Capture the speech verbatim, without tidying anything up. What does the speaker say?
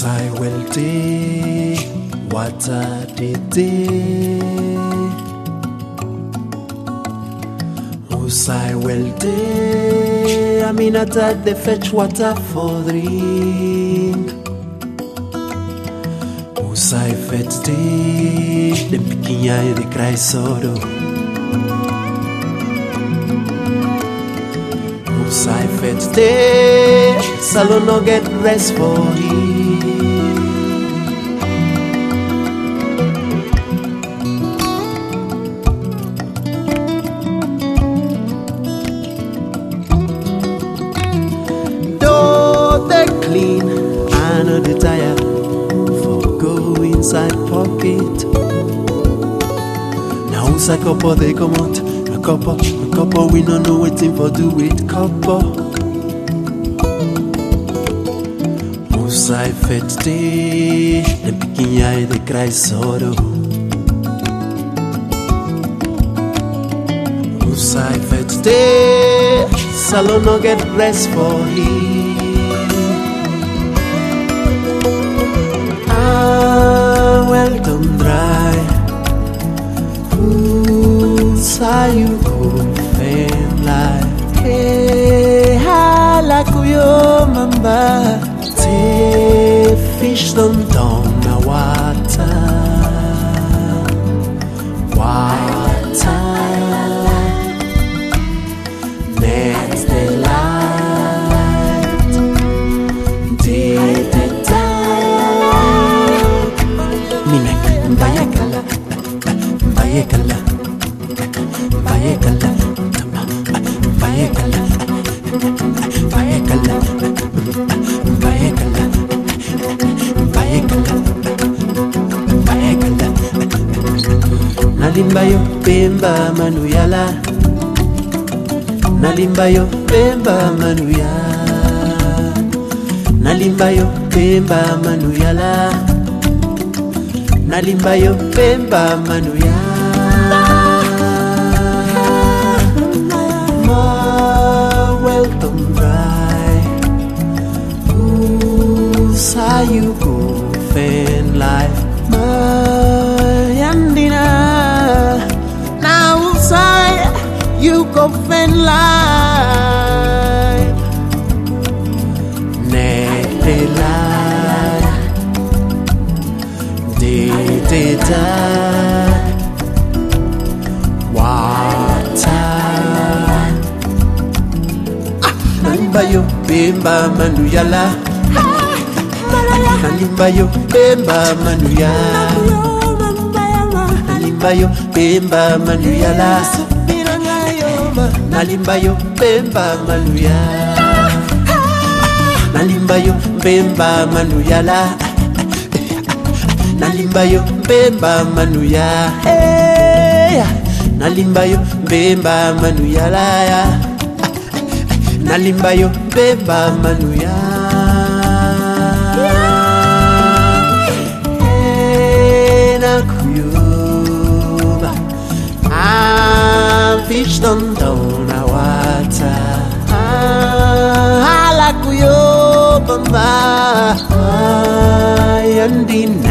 Usai welte wata dede Usai welte aminata de fetch water for drink Usai fete de piquinha e de cry soro Usai fete salon no get rest for him Clean, I know the tire for go inside pocket. Now who's a couple they come out, a couple, a couple we don't know waiting for do it couple. Who's I fed day, the picking eye they cry sorrow. Who's I fed day, salon no get rest for him. Well done dry Who saw you go fame like Hey hala kuyo mamba Te fish don't down na water Water Next the light Did the Bayekala, Bayekala, Bayekala, Bayekala, Bayekala, Bayekala, Bayekala, Bayekala. Nalimbayo pemba manuyala, Nalimbayo pemba manuya, Nalimbayo pemba manuyala. Nalimbayo pemba manuya Ma welcome right Who saw you go fan life Ma yandina Now who saw you go fan life Nete life Data Water Nalimbayo pemba manuyala Nalimbayo pemba manuya Nalimbayo pemba manuyala Nalimbayo pemba manuya Nalimbayo pemba manuyala Nalimbayo mbemba manuya hey, Nalimbayo mbemba manuya la Nalimbayo mbemba manuya hey, Nakuyoba I'm fish down down a water Hala kuyoba ma Yandina